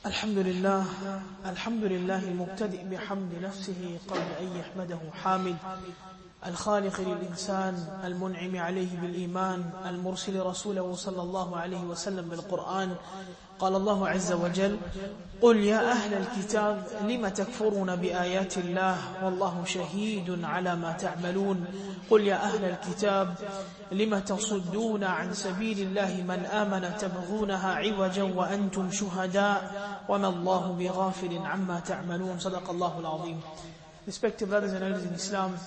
الحمد لله المبتدئ بحمد نفسه قبل أن يحمده حامد الخالق للإنسان المنعم عليه بالإيمان المرسل رسوله صلى الله عليه وسلم بالقرآن. قال الله عز وجل: قل يا أهل الكتاب لم تكفرون بآيات الله والله شهيد على ما تعملون. قل يا أهل الكتاب لم تصدون عن سبيل الله من آمن تبغونها عوجا وأنتم شهداء وما الله بغافل عما تعملون. صدق الله العظيم. Respected brothers and elders in Islam,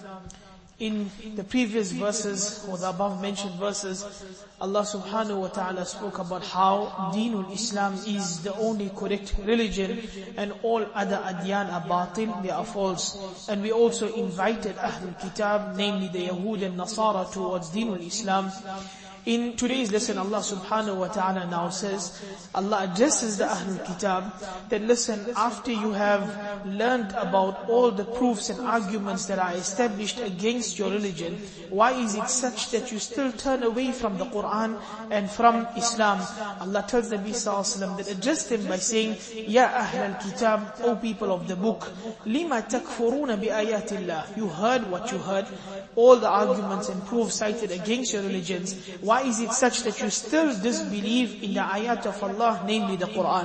in the previous verses, or the above mentioned verses, Allah subhanahu wa ta'ala spoke about how Deenul Islam is the only correct religion and all other adyan are batil, they are false. And we also invited Ahlul Kitab, namely the Yahud and Nasara, towards Deenul Islam. In today's lesson, Allah subhanahu wa ta'ala now says, Allah addresses the Ahlul Kitab, that listen, after you have learned about all the proofs and arguments that are established against your religion, why is it such that you still turn away from the Quran and from Islam? Allah tells Nabi sallallahu alaihi wasallam that address them by saying, Ya Ahlul Kitab, O people of the book, lima takfuruna bi ayatillah. You heard what you heard, all the arguments and proofs cited against your religions. Why is it such that you still disbelieve in the ayat of Allah, namely the Quran?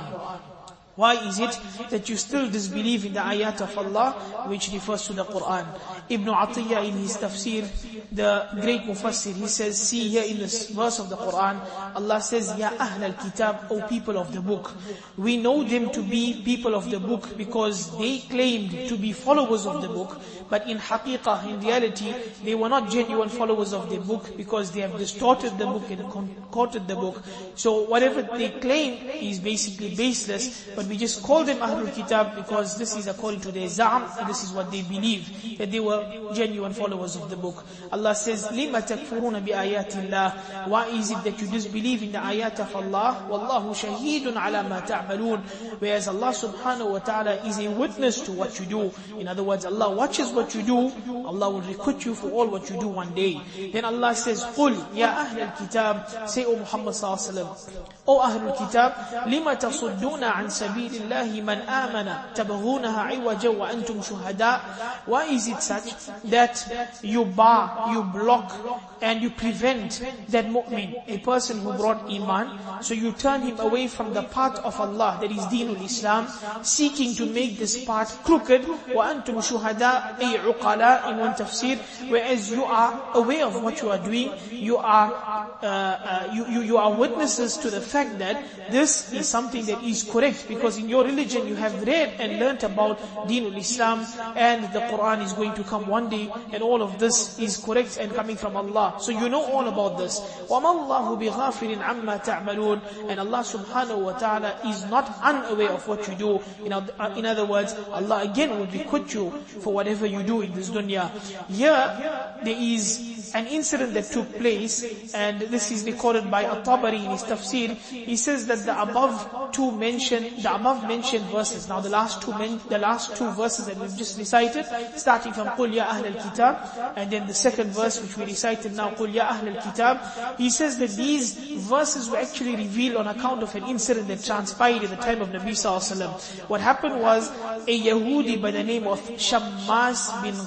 Why is it that you still disbelieve in the ayat of Allah, which refers to the Quran? Ibn Atiyah in his tafsir, the great mufassir, he says, see here in this verse of the Quran, Allah says, Ya Ahl al-Kitab, O people of the book. We know them to be people of the book because they claimed to be followers of the book, but in haqiqah, in reality, they were not genuine followers of the book because they have distorted the book and contorted the book. So whatever they claim is basically baseless, but we just call them Ahlul Kitab because this is according to their za'am, and this is what they believe, that they were genuine followers of the book. Allah says, لِمَ تَكْفُرُونَ بِآيَاتِ اللَّهِ. Why is it that you disbelieve in the ayat of Allah? وَاللَّهُ شَهِيدٌ عَلَى مَا تَعْمَلُونَ. Whereas Allah subhanahu wa ta'ala is a witness to what you do. In other words, Allah watches what you do. Allah will requite you for all what you do one day. Then Allah says, قُلْ يَا أَهْلَ الْكِتَابِ. Say, O Muhammad sallallahu alaihi wasallam, O Ahlul Kitab, لِمَ تَصُدُّونَ عَنْ سَبِيلِ اللَّهِ مَنْ آمَنَ تَبْغُونَهَا عِوَجًا وَأَنْتُمْ شُهَدَاء. Why is it such that you bar, you block, and you prevent that mu'min, a person who brought iman, so you turn him away from the path of Allah, that is Deenul Islam, seeking to make this path crooked, وَأَنْتُمْ شُهَدَاء أي عُقَلَاء in one tafsir, whereas you are aware of what you are doing, you are witnesses to the fact that this is something that is correct, because in your religion you have read and learnt about Deenul Islam, and the Quran is going to come one day, and all of this is correct and coming from Allah. So you know all about this. وَمَا اللَّهُ بِغَافِلٍ عَمَّا تَعْمَلُونَ. And Allah subhanahu wa ta'ala is not unaware of what you do. In other words, Allah again will requite you for whatever you do in this dunya. Here, there is an incident that took place, and this is recorded by At-Tabari in his tafsir. He says that the above mentioned verses, now the last two verses that we've just recited, starting from قُلْ يَا أَهْلَ الْكِتَابِ, and then the second verse which we recited now, قُلْ يَا أَهْلَ الْكِتَابِ, he says that these verses were actually revealed on account of an incident that transpired at the time of Nabi sallallahu alaihi wasallam. What happened was, a Yahudi by the name of Shammas bin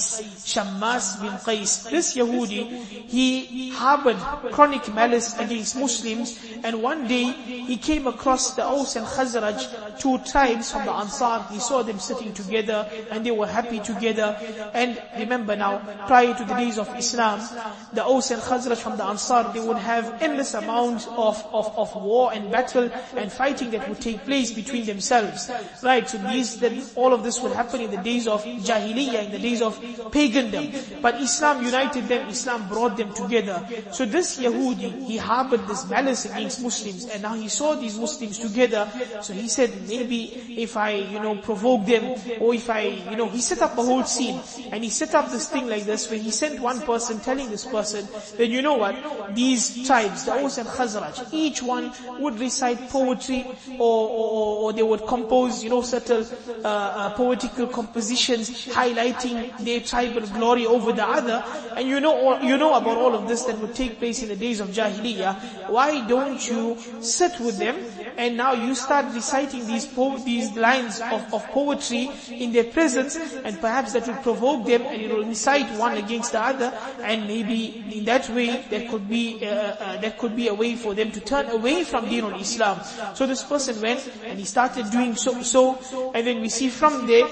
Qais. This Yahudi, he harbored chronic malice against Muslims, and one day he came across the Aus and Khazraj, two tribes from the Ansar. He saw them sitting together and they were happy together. And remember now, prior to the days of Islam, the Aus and Khazraj from the Ansar, they would have endless amounts of war and battle and fighting that would take place between themselves. Right, so all of this would happen in the days of Jahiliyyah, in the days of pagandom. But Islam united them, Islam brought them together. So this Yahudi, he harbored this malice against Muslims, and now he saw these Muslims together. So he said, maybe if I, provoke them, or if he set up a whole scene, and he set up this thing like this, where he sent one person telling this person, that you know what, these tribes, the Aus and Khazraj, each one would recite poetry, or they would compose, certain poetical compositions highlighting their tribal glory over the other. And you know about all of this that would take place in the days of Jahiliyyah. Why don't you sit with them and now you start reciting these lines of poetry in their presence, and perhaps that will provoke them, and it will incite one against the other, and maybe in that way there could be a way for them to turn away from Deen al-Islam. So this person went and he started doing so, and then we see from there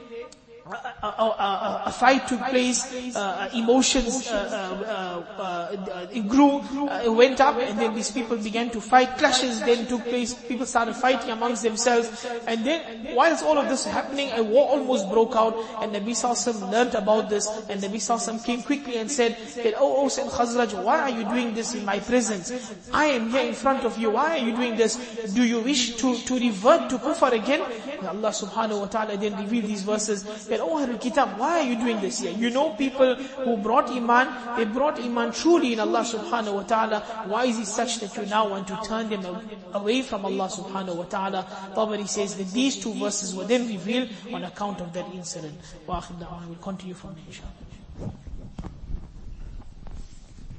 a fight took place, emotions it grew, it went up, and then these people began to fight, clashes then took place, people started fighting amongst themselves, and then whilst all of this was happening, a war almost broke out, and Nabi Sallallahu Alaihi Wasallam learnt about this, and Nabi Sallallahu Alaihi Wasallam came quickly and said, "Oh Aus and Khazraj, why are you doing this in my presence? I am here in front of you, why are you doing this? Do you wish to revert to kufr again?" And Allah subhanahu wa ta'ala then revealed these verses, that, "Oh Ahlul Kitab, why are you doing this here? You know people who brought Iman, they brought Iman truly in Allah subhanahu wa ta'ala. Why is it such that you now want to turn them away from Allah subhanahu wa ta'ala?" Tabari says that these two verses were then revealed on account of that incident. Wa akhir da'wana, we'll continue from there inshallah.